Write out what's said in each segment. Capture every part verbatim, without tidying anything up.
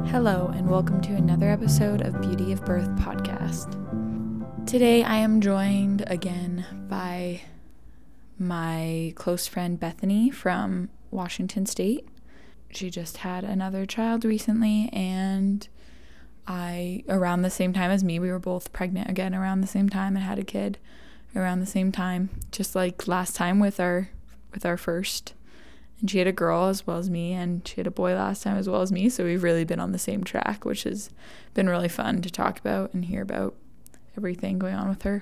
Hello, and welcome to another episode of Beauty of Birth podcast. Today I am joined again by my close friend Bethany from Washington State. She just had another child recently, and I, around the same time as me, we were both pregnant again around the same time and had a kid around the same time, just like last time with our with our first. And she had a girl as well as me, and she had a boy last time as well as me. So we've really been on the same track, which has been really fun to talk about and hear about everything going on with her.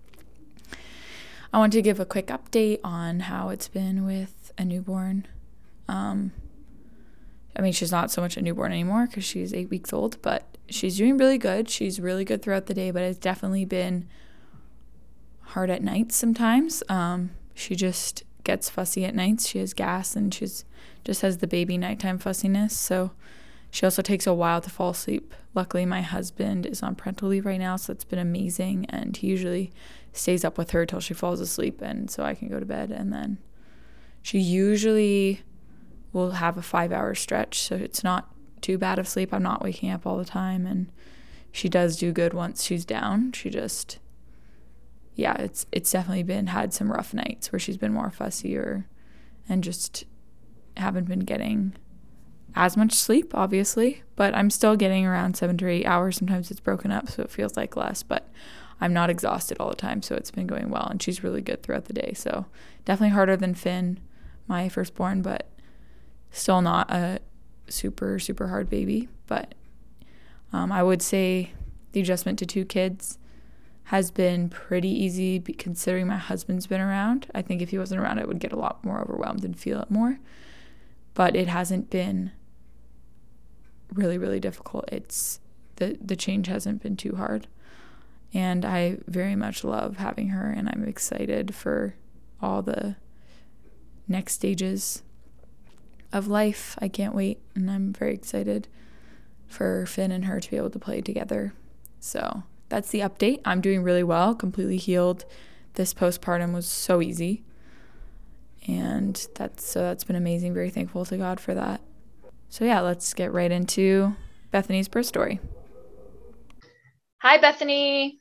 I want to give a quick update on how it's been with a newborn. Um, I mean, she's not so much a newborn anymore because she's eight weeks old, but she's doing really good. She's really good throughout the day, but it's definitely been hard at nights sometimes. Um, she just gets fussy at nights. She has gas, and she's just has the baby nighttime fussiness. So she also takes a while to fall asleep. Luckily, my husband is on parental leave right now, so it's been amazing, and he usually stays up with her till she falls asleep, and so I can go to bed. And then she usually will have a five-hour stretch, so it's not too bad of sleep. I'm not waking up all the time, and she does do good once she's down. She just yeah, it's it's definitely been had some rough nights where she's been more fussy or and just haven't been getting as much sleep, obviously, but I'm still getting around seven to eight hours. Sometimes it's broken up, so it feels like less, but I'm not exhausted all the time, so it's been going well, and she's really good throughout the day. So definitely harder than Finn, my firstborn, but still not a super, super hard baby. But um, I would say the adjustment to two kids has been pretty easy considering my husband's been around. I think if he wasn't around, I would get a lot more overwhelmed and feel it more. But it hasn't been really, really difficult. It's the the change hasn't been too hard. And I very much love having her, and I'm excited for all the next stages of life. I can't wait, and I'm very excited for Finn and her to be able to play together. So that's the update. I'm doing really well, completely healed. This postpartum was so easy. And that's so that's been amazing. Very thankful to God for that. So yeah, let's get right into Bethany's birth story. Hi, Bethany.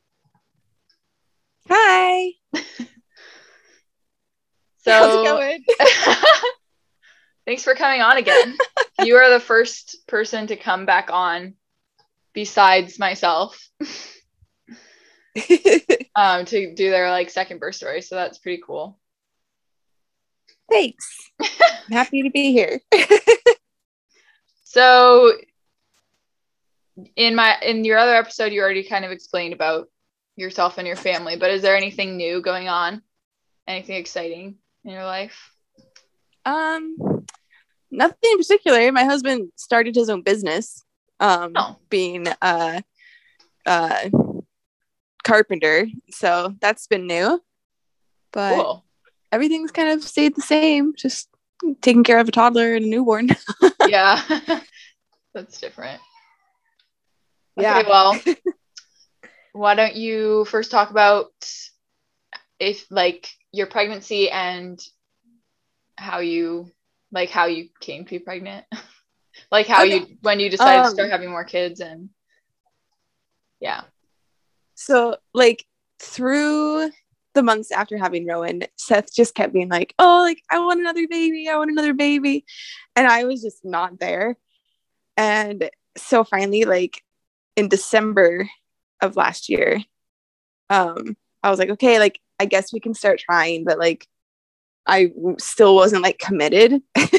Hi. So how's it going? Thanks for coming on again. You are the first person to come back on besides myself um, to do their like second birth story. So that's pretty cool. Thanks. I'm happy to be here. So in my in your other episode, you already kind of explained about yourself and your family, but is there anything new going on? Anything exciting in your life? Um, nothing in particular. My husband started his own business, um, oh. being a, a carpenter. So that's been new. But cool. Everything's kind of stayed the same. Just taking care of a toddler and a newborn. Yeah, that's different. Yeah. Okay, well, why don't you first talk about if like your pregnancy and how you like how you came to be pregnant, like how okay. you when you decided um, to start having more kids and yeah. So like through the months after having Rowan, Seth just kept being like, oh, like I want another baby, I want another baby, and I was just not there. And so finally, like in December of last year, um, I was like, okay, like I guess we can start trying, but like I still wasn't like committed.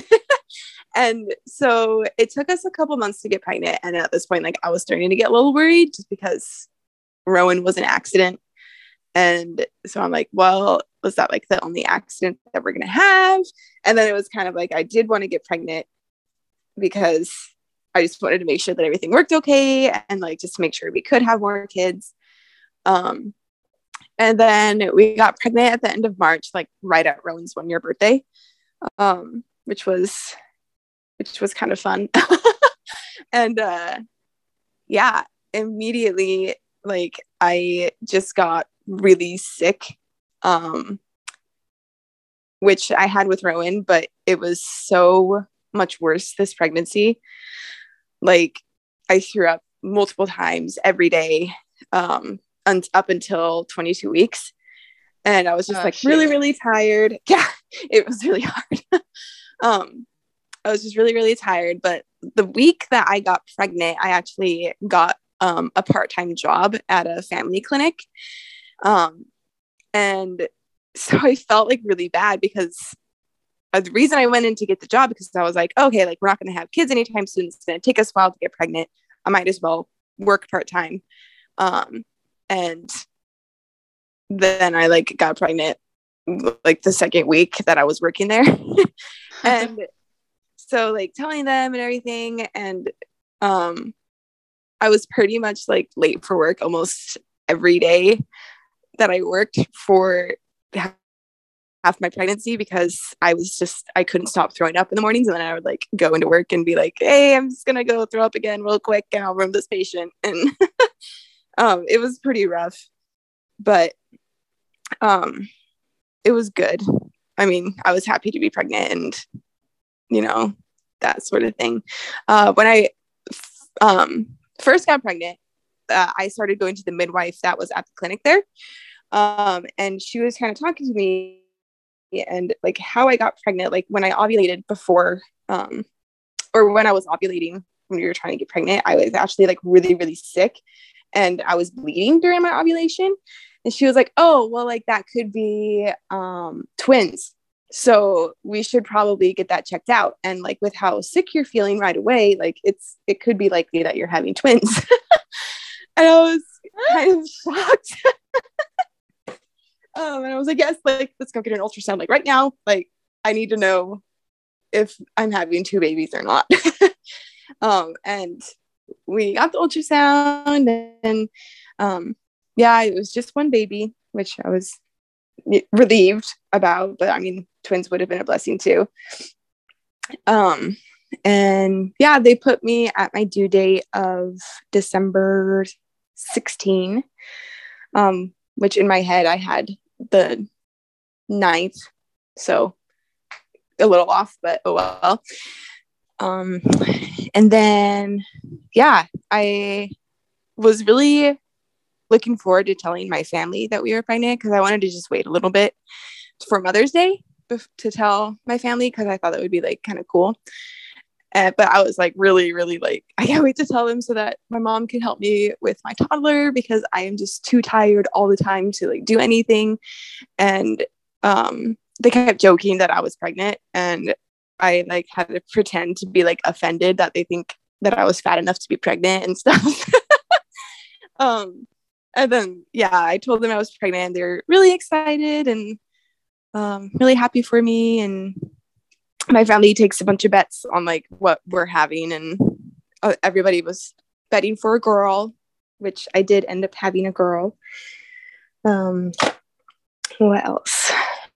And so it took us a couple months to get pregnant, and at this point, like I was starting to get a little worried just because Rowan was an accident. And so I'm like, well, was that like the only accident that we're going to have? And then it was kind of like, I did want to get pregnant because I just wanted to make sure that everything worked okay. And like, just to make sure we could have more kids. Um, and then we got pregnant at the end of March, like right at Rowan's one year birthday, um, which was, which was kind of fun. And, uh, yeah, immediately, like I just got really sick, um which I had with Rowan, but it was so much worse this pregnancy. Like I threw up multiple times every day, um, un- up until twenty-two weeks. And I was just Oh, like shoot. really, really tired. Yeah, it was really hard. um, I was just really, really tired. But the week that I got pregnant, I actually got um, a part-time job at a family clinic. Um, and so I felt like really bad because uh, the reason I went in to get the job, because I was like, okay, like we're not going to have kids anytime soon. It's going to take us a while to get pregnant. I might as well work part-time. Um, and then I like got pregnant like the second week that I was working there. And so like telling them and everything. And um, I was pretty much like late for work almost every day that I worked for half my pregnancy, because I was just, I couldn't stop throwing up in the mornings. And then I would like go into work and be like, hey, I'm just going to go throw up again real quick and I'll room this patient. And um, it was pretty rough, but um, it was good. I mean, I was happy to be pregnant and, you know, that sort of thing. Uh, when I um, first got pregnant, uh, I started going to the midwife that was at the clinic there. Um, and she was kind of talking to me and like how I got pregnant, like when I ovulated before, um, or when I was ovulating when you were trying to get pregnant, I was actually like really, really sick and I was bleeding during my ovulation. And she was like, oh, well, like that could be um, twins. So we should probably get that checked out. And like with how sick you're feeling right away, like it's, it could be likely that you're having twins. And I was kind of shocked. Um, and I was like, yes, like, let's go get an ultrasound. Like right now, like, I need to know if I'm having two babies or not. um, and we got the ultrasound and, um, yeah, it was just one baby, which I was relieved about, but I mean, twins would have been a blessing too. Um, and yeah, they put me at my due date of December sixteenth, um, which in my head I had the ninth, so a little off, but oh well. Um, and then yeah, I was really looking forward to telling my family that we were pregnant, because I wanted to just wait a little bit for Mother's Day bef- to tell my family, because I thought that would be like kind of cool. Uh, but I was like really, really like, I can't wait to tell them so that my mom can help me with my toddler, because I am just too tired all the time to like do anything. And um, they kept joking that I was pregnant, and I like had to pretend to be like offended that they think that I was fat enough to be pregnant and stuff. um, and then, yeah, I told them I was pregnant. They're really excited and um, really happy for me. And my family takes a bunch of bets on like what we're having, and uh, everybody was betting for a girl, which I did end up having a girl. Um, what else?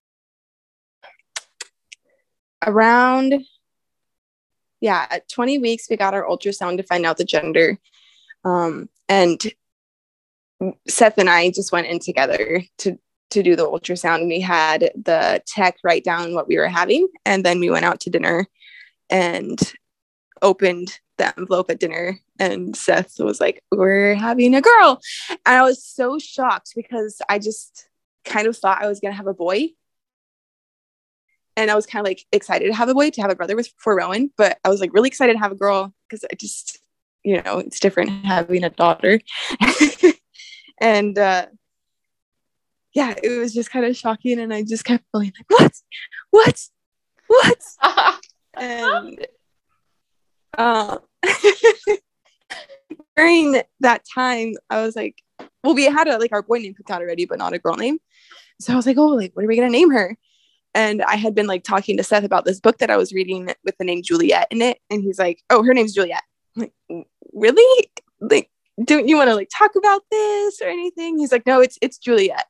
Around, yeah, at twenty weeks, we got our ultrasound to find out the gender. Um, and Seth and I just went in together to to do the ultrasound. We had the tech write down what we were having, and then we went out to dinner and opened the envelope at dinner, and Seth was like, we're having a girl. And I was so shocked, because I just kind of thought I was gonna have a boy, and I was kind of like excited to have a boy, to have a brother with for Rowan, but I was like really excited to have a girl, because I just, you know, it's different having a daughter. And uh yeah, it was just kind of shocking, and I just kept feeling like, what what what and uh, during that time I was like, well, we had a like our boy name picked out already, but not a girl name. So I was like, oh, like what are we gonna name her? And I had been like talking to Seth about this book that I was reading with the name Juliet in it, and he's like, oh, her name's Juliet. I'm like, really? Like, don't you want to like talk about this or anything? He's like, no, it's it's Juliet.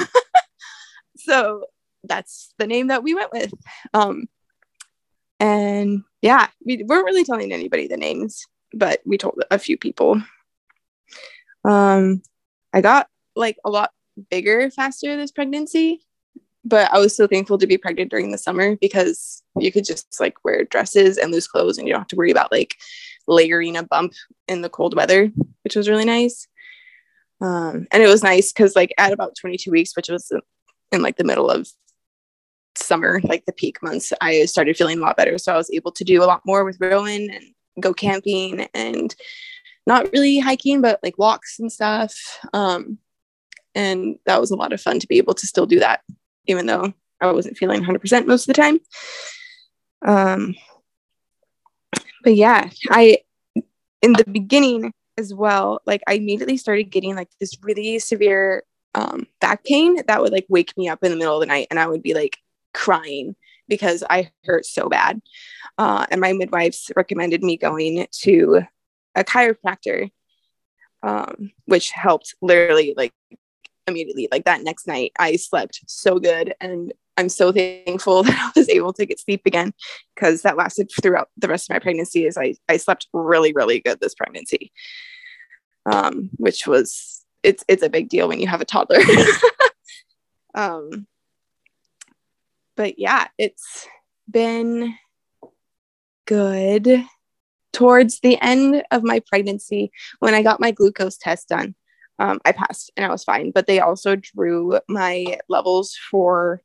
So that's the name that we went with. Um, and yeah, we weren't really telling anybody the names, but we told a few people. Um, I got like a lot bigger faster this pregnancy, but I was so thankful to be pregnant during the summer, because you could just like wear dresses and loose clothes, and you don't have to worry about like layering a bump in the cold weather, which was really nice. Um, and it was nice because like at about twenty-two weeks, which was in like the middle of summer, like the peak months, I started feeling a lot better. So I was able to do a lot more with Rowan and go camping and not really hiking, but like walks and stuff. Um, and that was a lot of fun to be able to still do that, even though I wasn't feeling one hundred percent most of the time. Um, but yeah, I, in the beginning as well, like I immediately started getting like this really severe um, back pain that would like wake me up in the middle of the night, and I would be like crying because I hurt so bad. Uh, and my midwives recommended me going to a chiropractor, um, which helped literally like immediately. Like that next night, I slept so good, and I'm so thankful that I was able to get sleep again, because that lasted throughout the rest of my pregnancy. Is I I slept really really good this pregnancy, um, which was it's it's a big deal when you have a toddler. um, but yeah, it's been good. Towards the end of my pregnancy, when I got my glucose test done, um, I passed and I was fine. But they also drew my levels for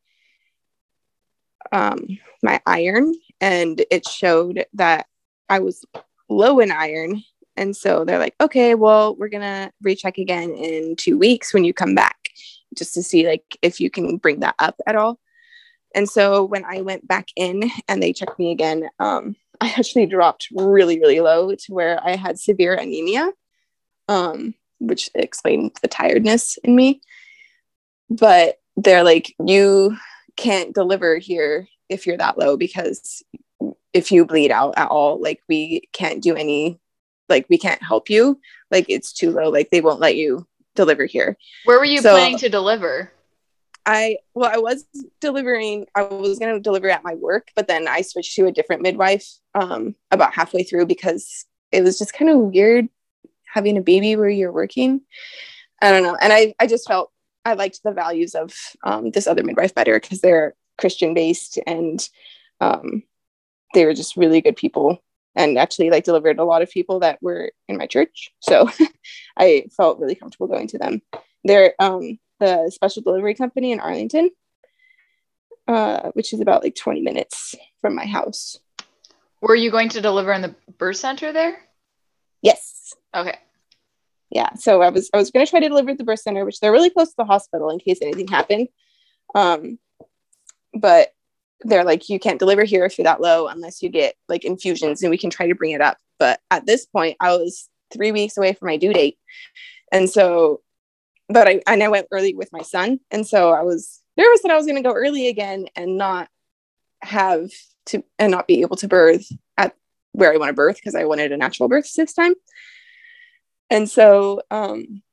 um, my iron, and it showed that I was low in iron. And so they're like, okay, well, we're going to recheck again in two weeks when you come back, just to see like if you can bring that up at all. And so when I went back in and they checked me again, um, I actually dropped really, really low to where I had severe anemia, um, which explained the tiredness in me. But they're like, you can't deliver here if you're that low, because if you bleed out at all, like we can't do any, like we can't help you. Like it's too low. Like they won't let you deliver here. Where were you so, planning to deliver? I, well, I was delivering, I was going to deliver at my work, but then I switched to a different midwife um, about halfway through, because it was just kind of weird having a baby where you're working. I don't know. And I, I just felt I liked the values of um, this other midwife better, because they're Christian based, and um, they were just really good people, and actually like delivered a lot of people that were in my church. So I felt really comfortable going to them. They're, um, the special delivery company in Arlington, uh, which is about like twenty minutes from my house. Were you going to deliver in the birth center there? Yes. Okay. Yeah. So I was I was going to try to deliver at the birth center, which they're really close to the hospital in case anything happened. Um, but they're like, you can't deliver here if you're that low unless you get like infusions, and we can try to bring it up. But at this point, I was three weeks away from my due date, and so. But I, and I went early with my son. And so I was nervous that I was going to go early again and not have to, and not be able to birth at where I want to birth, because I wanted a natural birth this time. And so um,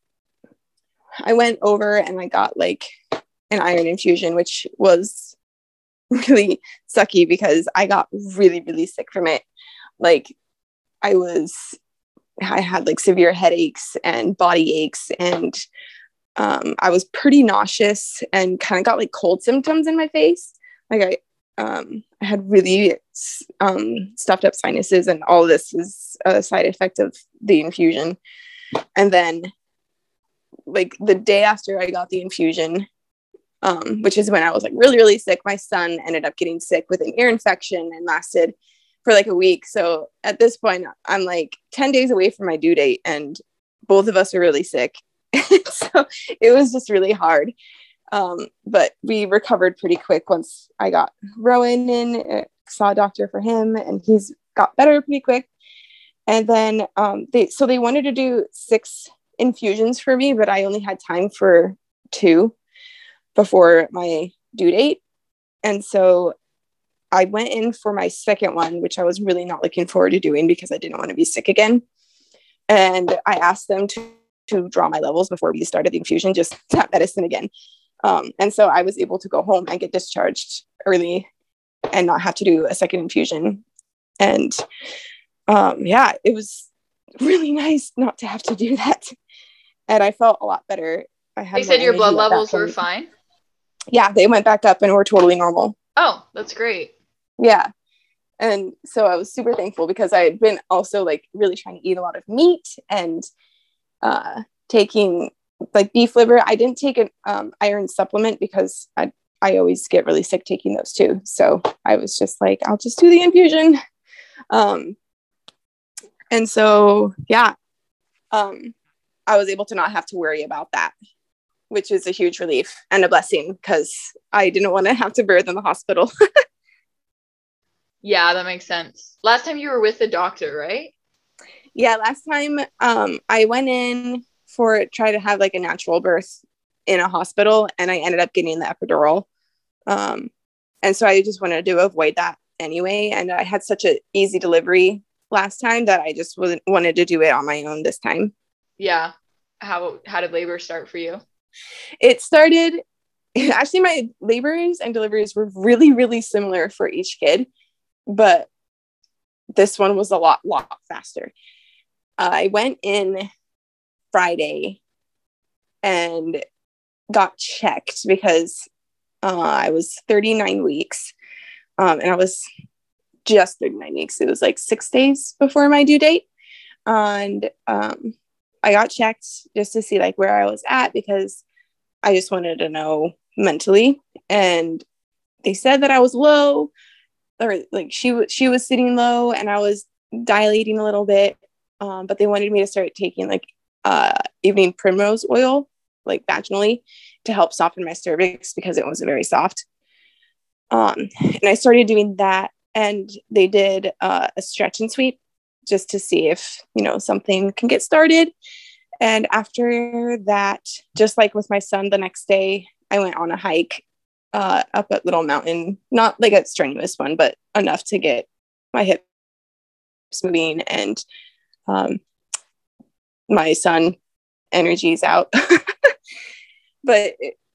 I went over and I got like an iron infusion, which was really sucky because I got really, really sick from it. Like I was I had like severe headaches and body aches, and um, I was pretty nauseous and kind of got like cold symptoms in my face. Like I, um, I had really um, stuffed up sinuses, and all of this is a side effect of the infusion. And then like the day after I got the infusion, um, which is when I was like really, really sick, my son ended up getting sick with an ear infection and lasted for like a week. So at this point, I'm like ten days away from my due date, and both of us are really sick. So it was just really hard. Um, but we recovered pretty quick once I got Rowan in, uh, saw a doctor for him, and he's got better pretty quick. And then um, they, so they wanted to do six infusions for me, but I only had time for two before my due date. And so I went in for my second one, which I was really not looking forward to doing because I didn't want to be sick again. And I asked them to, to draw my levels before we started the infusion, just that medicine again. Um, and so I was able to go home and get discharged early and not have to do a second infusion. And um, yeah, it was really nice not to have to do that. And I felt a lot better. I had they said your blood levels were fine? Yeah, they went back up and were totally normal. Oh, that's great. Yeah. And so I was super thankful because I had been also like really trying to eat a lot of meat and uh, taking like beef liver. I didn't take an um, iron supplement because I, I always get really sick taking those too. So I was just like, I'll just do the infusion. Um, and so, yeah, um, I was able to not have to worry about that, which is a huge relief and a blessing because I didn't want to have to birth in the hospital. Yeah, that makes sense. Last time you were with the doctor, right? Yeah, last time um, I went in for try to have like a natural birth in a hospital, and I ended up getting the epidural. Um, and so I just wanted to avoid that anyway. And I had such an easy delivery last time that I just wasn't wanted to do it on my own this time. Yeah. How how did labor start for you? It started actually my labors and deliveries were really, really similar for each kid, but this one was a lot, lot faster. Uh, I went in Friday and got checked because uh, I was thirty-nine weeks um, and I was just thirty-nine weeks. It was like six days before my due date. And um, I got checked just to see like where I was at because I just wanted to know mentally. And they said that I was low, or like she was she was sitting low and I was dilating a little bit. Um, but they wanted me to start taking like uh, evening primrose oil, like vaginally, to help soften my cervix because it was very soft. Um, and I started doing that, and they did uh, a stretch and sweep just to see if, you know, something can get started. And after that, just like with my son, the next day I went on a hike uh, up at Little Mountain, not like a strenuous one, but enough to get my hips moving and um, my son energy's out. But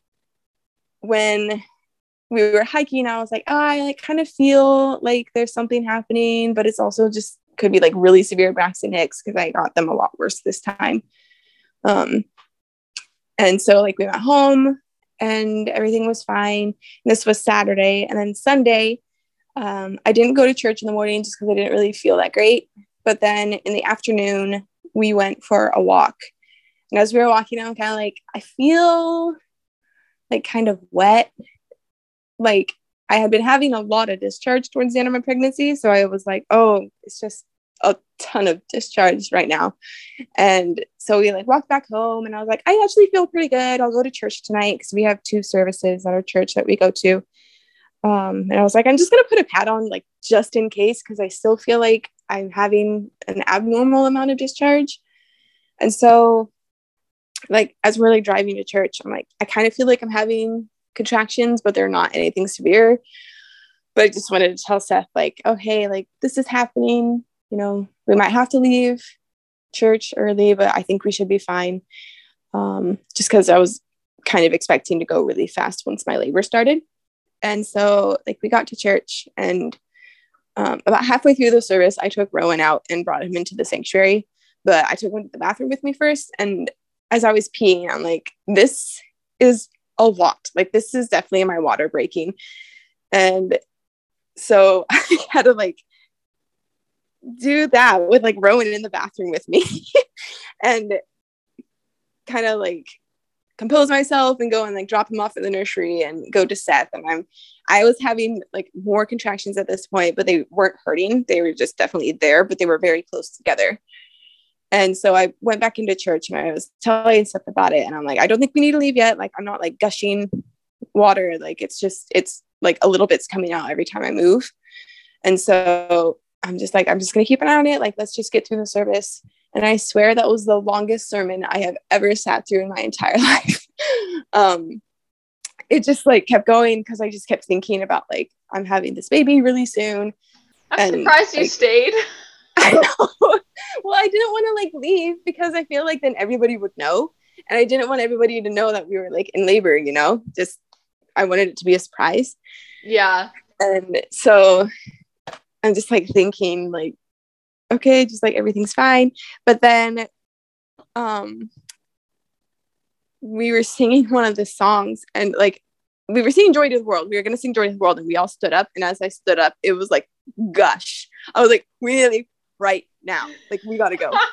when we were hiking, I was like, oh, I like kind of feel like there's something happening, but it's also just could be like really severe Braxton Hicks because I got them a lot worse this time. Um, and so like we went home and everything was fine. And this was Saturday. And then Sunday, um, I didn't go to church in the morning just because I didn't really feel that great. But then in the afternoon, we went for a walk. And as we were walking, I'm kind of like, I feel like kind of wet. Like I had been having a lot of discharge towards the end of my pregnancy. So I was like, oh, it's just a ton of discharge right now. And so we like walked back home and I was like, I actually feel pretty good. I'll go to church tonight because we have two services at our church that we go to. Um, and I was like, I'm just going to put a pad on like just in case because I still feel like I'm having an abnormal amount of discharge. And so like as we're like driving to church, I'm like, I kind of feel like I'm having contractions, but they're not anything severe. But I just wanted to tell Seth like, oh, hey, like this is happening. You know, we might have to leave church early, but I think we should be fine. Um, just because I was kind of expecting to go really fast once my labor started. And so like we got to church and um, about halfway through the service, I took Rowan out and brought him into the sanctuary, but I took him to the bathroom with me first. And as I was peeing, I'm like, this is a lot. Like, this is definitely my water breaking. And so I had to like do that with like Rowan in the bathroom with me and kind of like compose myself and go and like drop him off at the nursery and go to Seth. And I'm, I was having like more contractions at this point, but they weren't hurting. They were just definitely there, but they were very close together. And so I went back into church and I was telling Seth about it. And I'm like, I don't think we need to leave yet. Like, I'm not like gushing water. Like, it's just, it's like a little bit's coming out every time I move. And so I'm just like, I'm just going to keep an eye on it. Like, let's just get through the service. And I swear that was the longest sermon I have ever sat through in my entire life. um, it just like kept going because I just kept thinking about like, I'm having this baby really soon. I'm and, surprised you like, stayed. I know. Well, I didn't want to like leave because I feel like then everybody would know. And I didn't want everybody to know that we were like in labor, you know, just, I wanted it to be a surprise. Yeah. And so I'm just like thinking like, okay, just like everything's fine. But then um, we were singing one of the songs and like, we were singing Joy to the World. We were going to sing Joy to the World and we all stood up. And as I stood up, it was like gush. I was like, we need to leave right now. Like, we gotta go.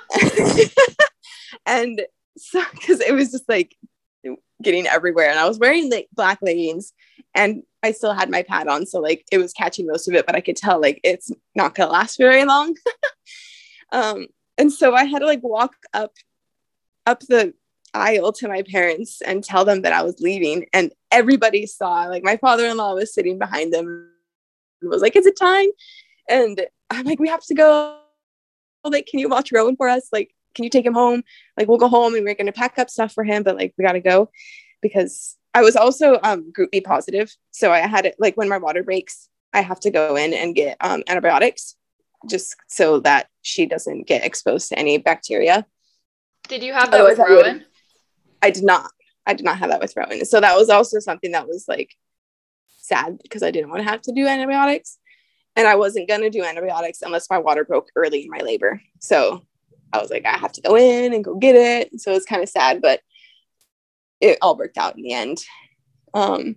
And so, because it was just like getting everywhere, and I was wearing like black leggings, and I still had my pad on, so like it was catching most of it, but I could tell like it's not gonna last very long. um, and so I had to like walk up up the aisle to my parents and tell them that I was leaving, and everybody saw. Like, my father-in-law was sitting behind them and was like, "Is it time?" And I'm like, "We have to go. Like, can you watch Rowan for us? Like, can you take him home? Like, we'll go home and we're going to pack up stuff for him, but like, we got to go," because I was also um, group B positive. So I had it like when my water breaks, I have to go in and get um, antibiotics just so that she doesn't get exposed to any bacteria. Did you have that Otherwise, with Rowan? I did not. I did not have that with Rowan. So that was also something that was like sad because I didn't want to have to do antibiotics. And I wasn't going to do antibiotics unless my water broke early in my labor. So I was like, I have to go in and go get it. So it's kind of sad, but it all worked out in the end. Um,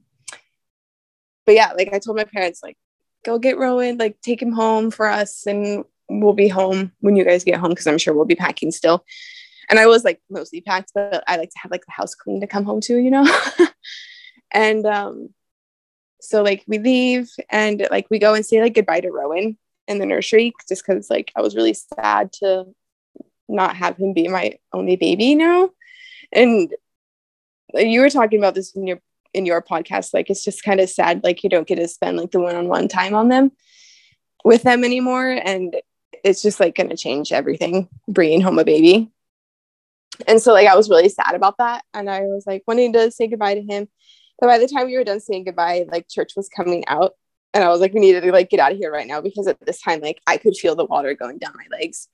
but yeah, like I told my parents, like, go get Rowan, like take him home for us, and we'll be home when you guys get home, because I'm sure we'll be packing still. And I was like mostly packed, but I like to have like the house clean to come home to, you know? And um, so like we leave and like we go and say like goodbye to Rowan in the nursery, just because like I was really sad to not have him be my only baby now. And you were talking about this in your in your podcast, like it's just kind of sad, like you don't get to spend like the one-on-one time on them with them anymore, and it's just like going to change everything bringing home a baby. And so like I was really sad about that, and I was like wanting to say goodbye to him, but by the time we were done saying goodbye, like church was coming out, and I was like, we needed to like get out of here right now, because at this time like I could feel the water going down my legs.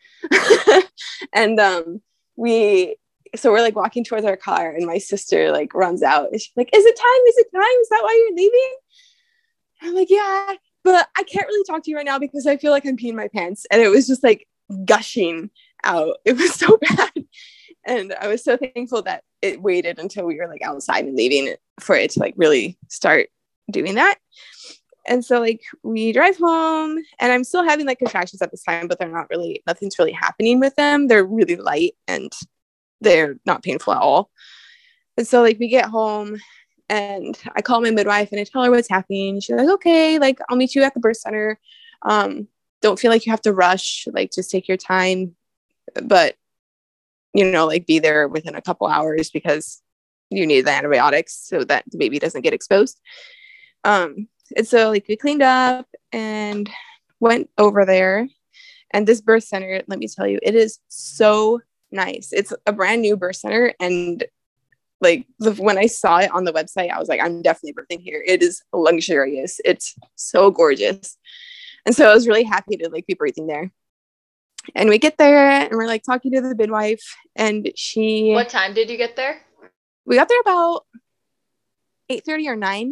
And um we so we're like walking towards our car, and my sister like runs out, and she's like, is it time? Is it time? Is that why you're leaving? And I'm like, yeah, but I can't really talk to you right now because I feel like I'm peeing my pants. And it was just like gushing out. It was so bad. And I was so thankful that it waited until we were like outside and leaving it for it to like really start doing that. And so like we drive home, and I'm still having like contractions at this time, but they're not really, nothing's really happening with them. They're really light and they're not painful at all. And so like we get home, and I call my midwife and I tell her what's happening. She's like, okay, like I'll meet you at the birth center. Um, don't feel like you have to rush, like just take your time, but you know, like be there within a couple hours because you need the antibiotics so that the baby doesn't get exposed. Um, and so like we cleaned up and went over there, and this birth center, let me tell you, it is so nice. It's a brand new birth center, and like the, when I saw it on the website, I was like, I'm definitely birthing here. It is luxurious. It's so gorgeous. And so I was really happy to like be birthing there. And we get there, and we're like talking to the midwife, and she. What time did you get there? We got there about eight thirty or nine.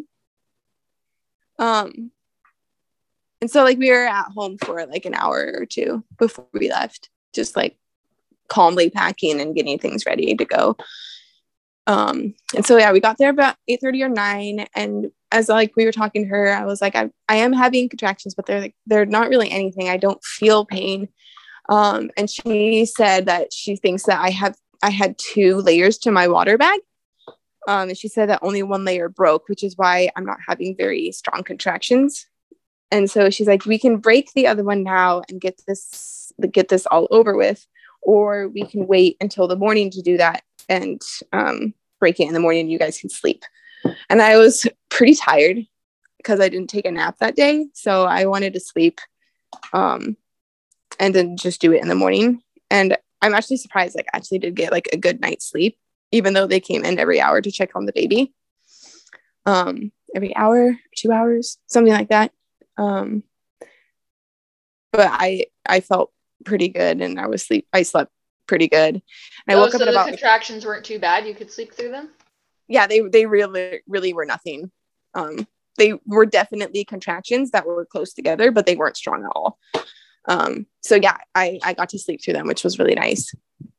Um, and so like we were at home for like an hour or two before we left, just like calmly packing and getting things ready to go. Um, and so yeah, we got there about eight thirty or nine, and as like we were talking to her, I was like, I I am having contractions, but they're like they're not really anything. I don't feel pain. Um, and she said that she thinks that I have I had two layers to my water bag. Um, and she said that only one layer broke, which is why I'm not having very strong contractions. And so she's like, we can break the other one now and get this get this all over with, or we can wait until the morning to do that and um, break it in the morning. You guys can sleep. And I was pretty tired because I didn't take a nap that day, so I wanted to sleep. Um, and then just do it in the morning. And I'm actually surprised, like I actually did get like a good night's sleep, even though they came in every hour to check on the baby. Um, every hour, two hours, something like that. Um, but I, I felt pretty good, and I was sleep, I slept pretty good. And I oh, woke so up at the about contractions weren't too bad. You could sleep through them. Yeah, they, they really, really were nothing. Um, they were definitely contractions that were close together, but they weren't strong at all. Um, so yeah, I, I got to sleep through them, which was really nice.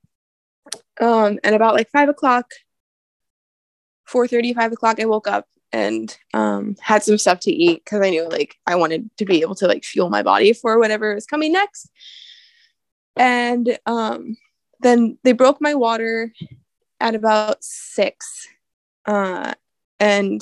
Um, and about like five o'clock, four thirty, five o'clock, I woke up and um, had some stuff to eat because I knew like I wanted to be able to like fuel my body for whatever is coming next. And um, then they broke my water at about six. Uh, and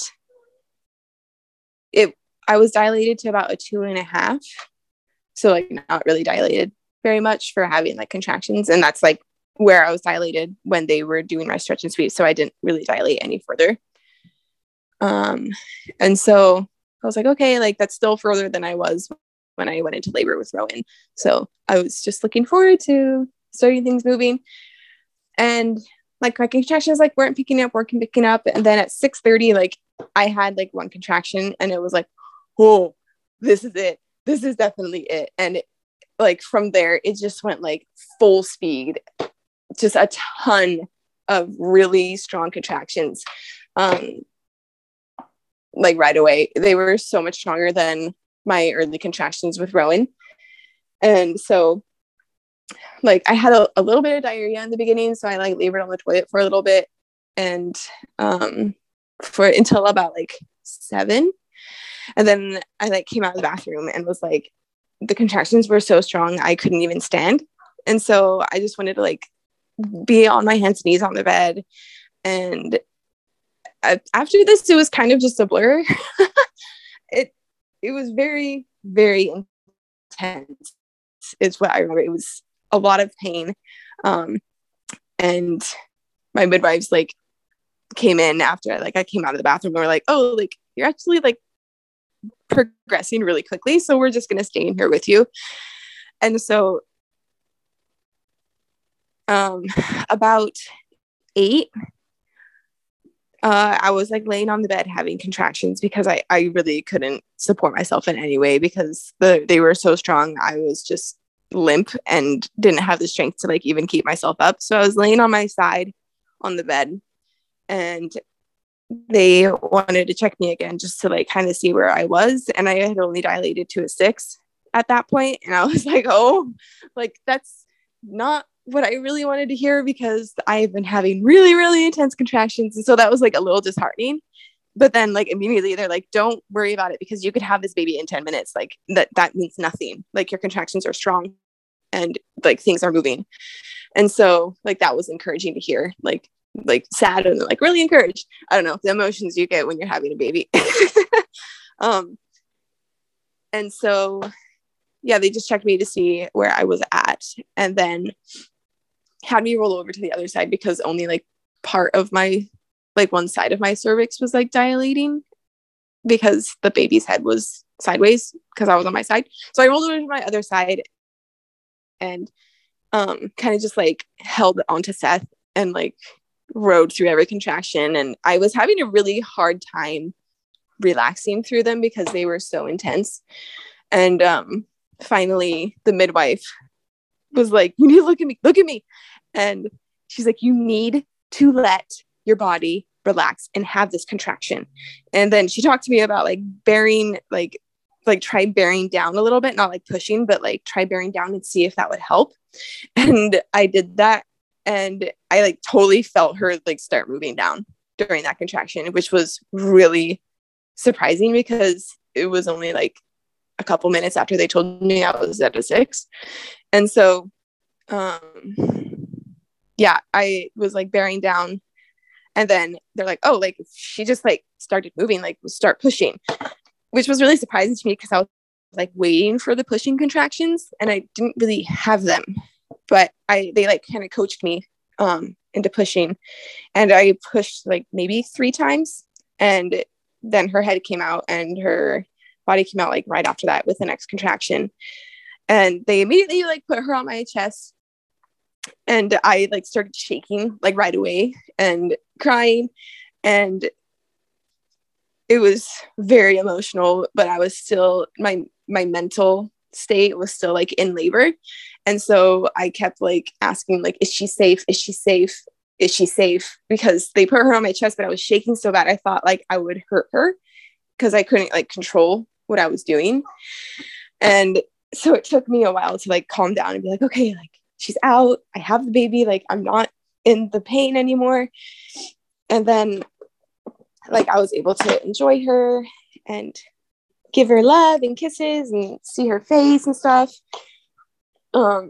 it, I was dilated to about a two and a half. So like not really dilated very much for having like contractions. And that's like where I was dilated when they were doing my stretch and sweep. So I didn't really dilate any further. Um, and so I was like, okay, like that's still further than I was when I went into labor with Rowan. So I was just looking forward to starting things moving. And like my contractions like weren't picking up, weren't picking up. And then at six thirty, like I had like one contraction and it was like, oh, this is it. This is definitely it. And it, like from there, it just went like full speed, just a ton of really strong contractions. Um, like right away, they were so much stronger than my early contractions with Rowan. And so like I had a, a little bit of diarrhea in the beginning. So I like labored on the toilet for a little bit and um, for until about like seven. And then I like came out of the bathroom and was like, the contractions were so strong, I couldn't even stand. And so I just wanted to like be on my hands and knees on the bed. And I, after this, it was kind of just a blur. it, it was very, very intense is what I remember. It was a lot of pain. Um, and my midwives like came in after like I came out of the bathroom and were like, oh, like you're actually like progressing really quickly. So we're just going to stay in here with you. And so um, about eight, uh, I was like laying on the bed having contractions because I, I really couldn't support myself in any way because the, they were so strong. I was just limp and didn't have the strength to like even keep myself up. So I was laying on my side on the bed and they wanted to check me again just to like kind of see where I was. And I had only dilated to a six at that point. And I was like, oh, like that's not what I really wanted to hear because I've been having really, really intense contractions. And so that was like a little disheartening. But then like immediately they're like, don't worry about it because you could have this baby in ten minutes. Like that, that means nothing. Like your contractions are strong and like things are moving. And so like that was encouraging to hear, like, like sad and like really encouraged. I don't know, the emotions you get when you're having a baby. um, and so, yeah, they just checked me to see where I was at and then had me roll over to the other side because only like part of my, like one side of my cervix was like dilating because the baby's head was sideways because I was on my side. So I rolled over to my other side and um, kind of just like held onto Seth and like rode through every contraction. And I was having a really hard time relaxing through them because they were so intense. And um, finally the midwife was like, you need to look at me, look at me. And she's like, you need to let your body relax and have this contraction. And then she talked to me about like bearing, like, like try bearing down a little bit, not like pushing, but like try bearing down and see if that would help. And I did that. And I like totally felt her like start moving down during that contraction, which was really surprising because it was only like a couple minutes after they told me I was at a six. And so, um, yeah, I was like bearing down and then they're like, oh, like she just like started moving, like start pushing, which was really surprising to me because I was like waiting for the pushing contractions and I didn't really have them, but I, they like kind of coached me um, into pushing and I pushed like maybe three times and then her head came out and her body came out like right after that with the next contraction. And they immediately like put her on my chest and I like started shaking like right away and crying. And it was very emotional, but I was still, my, my mental state was still like in labor. And so I kept like asking, like, is she safe? Is she safe? Is she safe? Because they put her on my chest, but I was shaking so bad. I thought like I would hurt her because I couldn't like control what I was doing. And so it took me a while to like calm down and be like, okay, like she's out. I have the baby. Like I'm not in the pain anymore. And then like I was able to enjoy her and give her love and kisses and see her face and stuff. Um,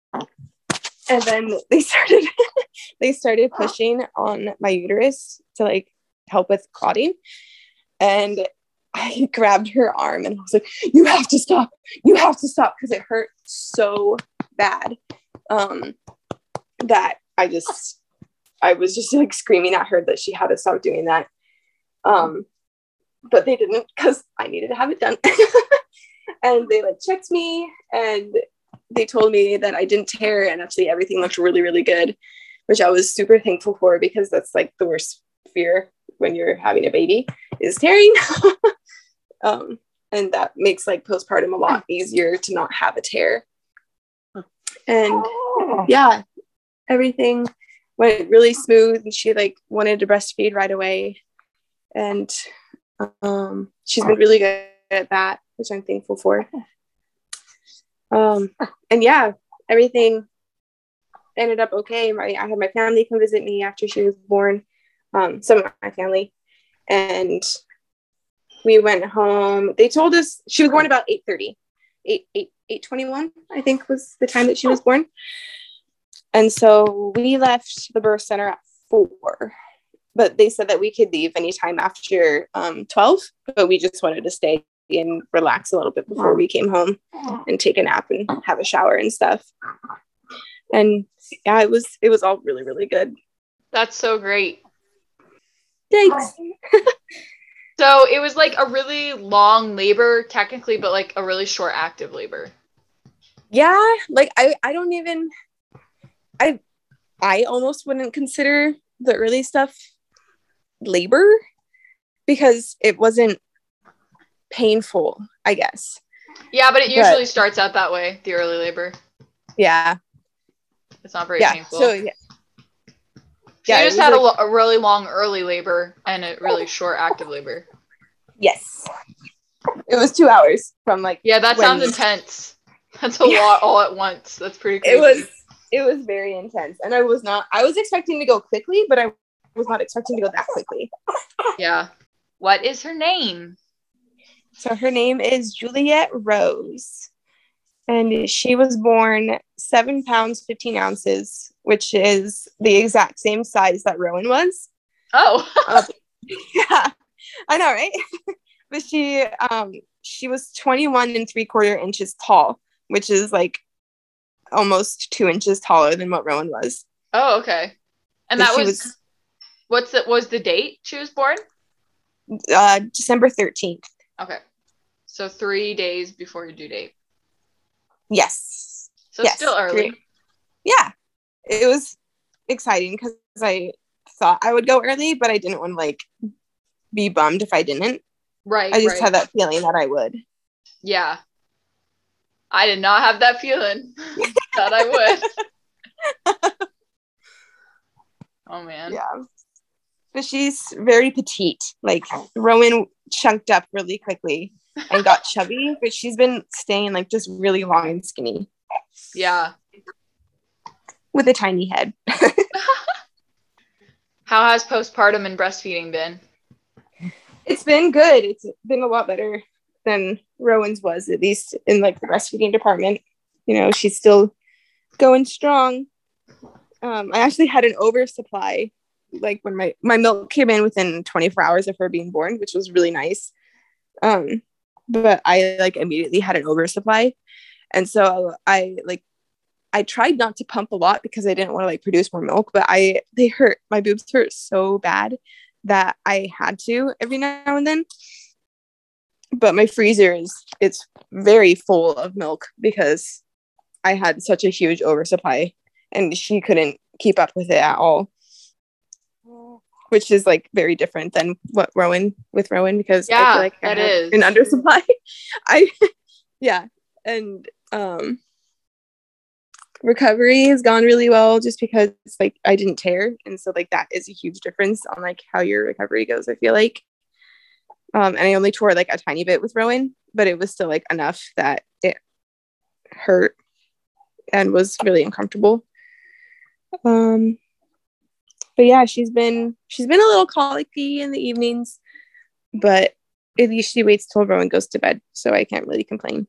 and then they started they started pushing on my uterus to like help with clotting. And I grabbed her arm and I was like, you have to stop. You have to stop, because it hurt so bad. Um, that I just I was just like screaming at her that she had to stop doing that. Um, but they didn't, because I needed to have it done. And they like checked me and they told me that I didn't tear, and actually everything looked really, really good, which I was super thankful for, because that's like the worst fear when you're having a baby is tearing. um, and that makes like postpartum a lot easier to not have a tear. And yeah, everything went really smooth, and she like wanted to breastfeed right away. And um, she's been really good at that, which I'm thankful for. Um, and yeah, everything ended up okay. My, I had my family come visit me after she was born, um, some of my family, and we went home. They told us she was born about eight thirty, eight, eight, eight twenty-one, I think was the time that she was born. And so we left the birth center at four, but they said that we could leave anytime after um, twelve, but we just wanted to stay and relax a little bit before we came home and take a nap and have a shower and stuff. And yeah, it was, it was all really, really good. That's so great. Thanks. So it was like a really long labor technically, but like a really short active labor. Yeah. Like I, I don't even, I, I almost wouldn't consider the early stuff labor, because it wasn't painful, I guess. Yeah, but it usually but, starts out that way, the early labor. Yeah. It's not very yeah. painful. So yeah. So yeah, you just was had like, a, lo- a really long early labor and a really short active labor. Yes. It was two hours from like. Yeah, that when, sounds intense. That's a yeah. lot all at once. That's pretty crazy. It was, it was very intense. And I was not, I was expecting to go quickly, but I was not expecting to go that quickly. Yeah. What is her name? So her name is Juliet Rose. And she was born seven pounds, fifteen ounces, which is the exact same size that Rowan was. Oh. uh, yeah, I know, right? But she, um, she was twenty-one and three quarter inches tall, which is like almost two inches taller than what Rowan was. Oh, okay. And But that was, was, what's the, was the date she was born? Uh, December thirteenth. Okay. So three days before your due date. Yes. So yes. still early. Three. Yeah. It was exciting because I thought I would go early, but I didn't want to like be bummed if I didn't. Right. I just right. had that feeling that I would. Yeah. I did not have that feeling that I would. Oh, man. Yeah. But she's very petite. Like, Rowan chunked up really quickly and got chubby, but she's been staying like just really long and skinny. Yeah. With a tiny head. How has postpartum and breastfeeding been? It's been good. It's been a lot better than Rowan's was, at least in like the breastfeeding department. You know, she's still going strong. Um, I actually had an oversupply, like when my, my milk came in within twenty-four hours of her being born, which was really nice. Um, but I like immediately had an oversupply. And so I like, I tried not to pump a lot because I didn't want to like produce more milk, but I, they hurt. My boobs hurt so bad that I had to every now and then. But my freezer is, it's very full of milk because I had such a huge oversupply and she couldn't keep up with it at all. Which is like very different than what Rowan with Rowan, because yeah, I feel like that I is an undersupply. I yeah. And um recovery has gone really well just because like I didn't tear. And so like that is a huge difference on like how your recovery goes, I feel like. Um, and I only tore like a tiny bit with Rowan, but it was still like enough that it hurt and was really uncomfortable. Um, but yeah, she's been she's been a little colicky in the evenings, but at least she waits till Rowan goes to bed, so I can't really complain.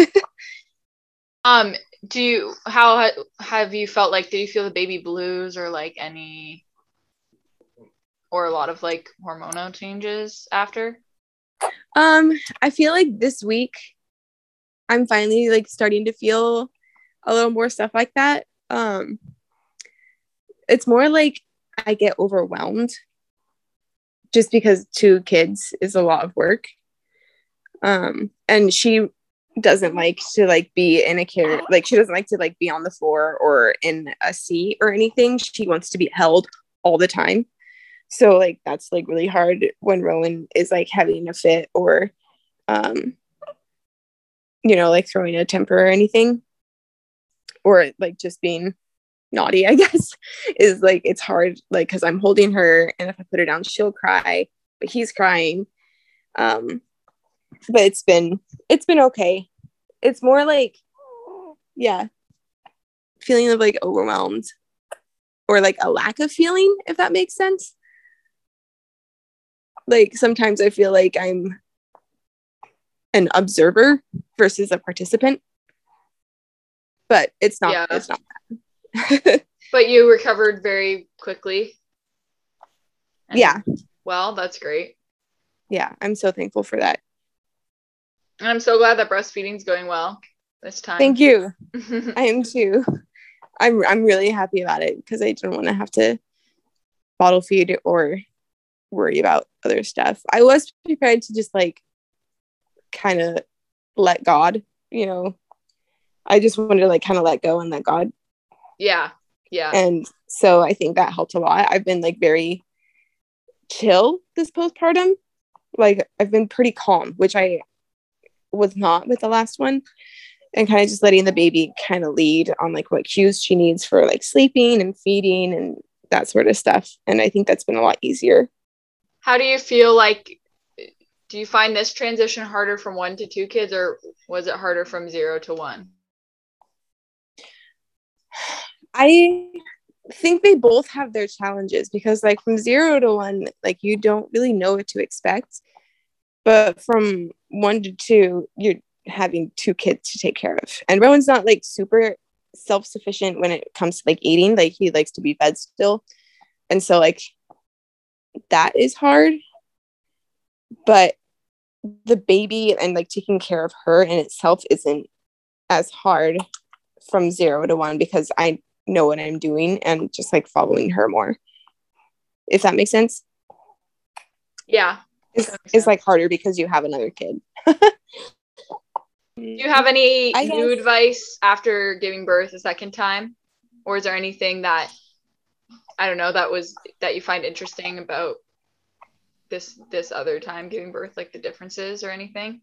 Um, do you how ha- have you felt like? Did you feel the baby blues or like any or a lot of like hormonal changes after? Um, I feel like this week I'm finally like starting to feel a little more stuff like that. Um, it's more like I get overwhelmed just because two kids is a lot of work. Um, and she doesn't like to like be in a care, like she doesn't like to like be on the floor or in a seat or anything. She wants to be held all the time. So like that's like really hard when Rowan is like having a fit or um you know, like throwing a temper or anything, or like just being naughty, I guess, is like it's hard, like because I'm holding her, and if I put her down she'll cry, but he's crying. Um but it's been it's been okay. It's more like, yeah, feeling of like overwhelmed or like a lack of feeling, if that makes sense. Like sometimes I feel like I'm an observer versus a participant, but it's not Yeah. it's not that. But you recovered very quickly. And, Yeah. well, that's great. Yeah, I'm so thankful for that. And I'm so glad that breastfeeding's going well this time. Thank you. I am too. I'm I'm really happy about it because I don't want to have to bottle feed or worry about other stuff. I was prepared to just like kind of let God, you know. I just wanted to like kind of let go and let God. Yeah. Yeah. And so I think that helped a lot. I've been like very chill this postpartum. Like I've been pretty calm, which I was not with the last one, and kind of just letting the baby kind of lead on like what cues she needs for like sleeping and feeding and that sort of stuff. And I think that's been a lot easier. How do you feel like, do you find this transition harder from one to two kids, or was it harder from zero to one? I think they both have their challenges because like from zero to one, like you don't really know what to expect. But from one to two, you're having two kids to take care of. And Rowan's not like super self-sufficient when it comes to like eating. Like he likes to be fed still. And so like that is hard. But the baby and like taking care of her in itself isn't as hard from zero to one because I know what I'm doing and just like following her more. If that makes sense. Yeah. It's, it's like harder because you have another kid. Do you have any I new guess. advice after giving birth a second time? Or is there anything that, I don't know, that was, that you find interesting about this, this other time giving birth, like the differences or anything?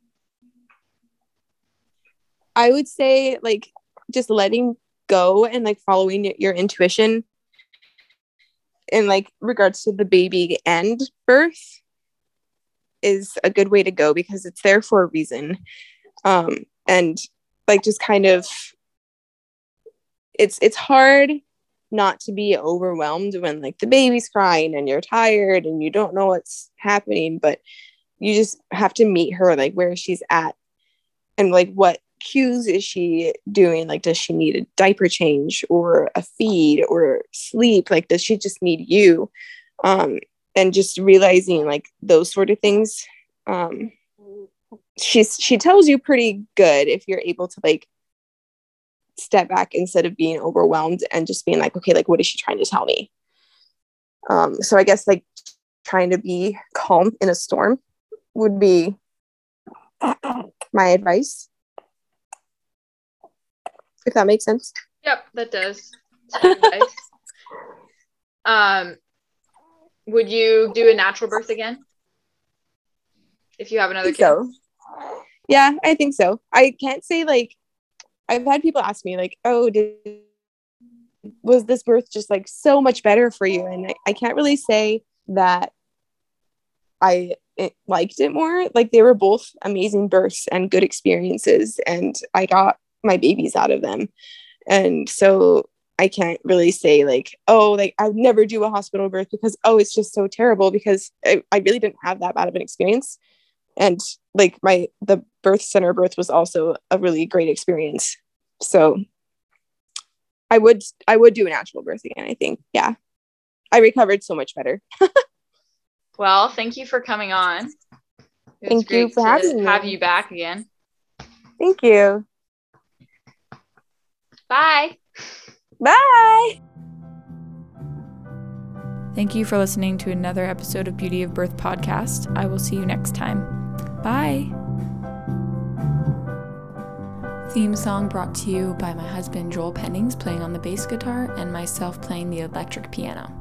I would say like just letting go and like following your intuition in like regards to the baby and birth is a good way to go because it's there for a reason. Um, and like just kind of it's it's hard not to be overwhelmed when like the baby's crying and you're tired and you don't know what's happening, but you just have to meet her like where she's at and like what cues is she doing. Like does she need a diaper change or a feed or sleep? Like does she just need you? Um, and just realizing like those sort of things. Um, she's she tells you pretty good if you're able to like step back instead of being overwhelmed and just being like, okay, like what is she trying to tell me? Um, so I guess like trying to be calm in a storm would be my advice, if that makes sense. Yep, that does. Advice. Um, would you do a natural birth again if you have another kid? So, yeah, I think so. I can't say like I've had people ask me like, oh, did was this birth just like so much better for you? And I, I can't really say that I it, liked it more. Like they were both amazing births and good experiences, and I got my babies out of them. And so I can't really say like, oh, like I would never do a hospital birth because, oh, it's just so terrible, because I, I really didn't have that bad of an experience. And like my, the birth center birth was also a really great experience. So I would, I would do a natural birth again, I think. Yeah. I recovered so much better. Well, thank you for coming on. It Thank you for having me. Have you back again. Thank you. Bye. Bye. Thank you for listening to another episode of Beauty of Birth podcast. I will see you next time. Bye. Theme song brought to you by my husband Joel Pennings playing on the bass guitar and myself playing the electric piano.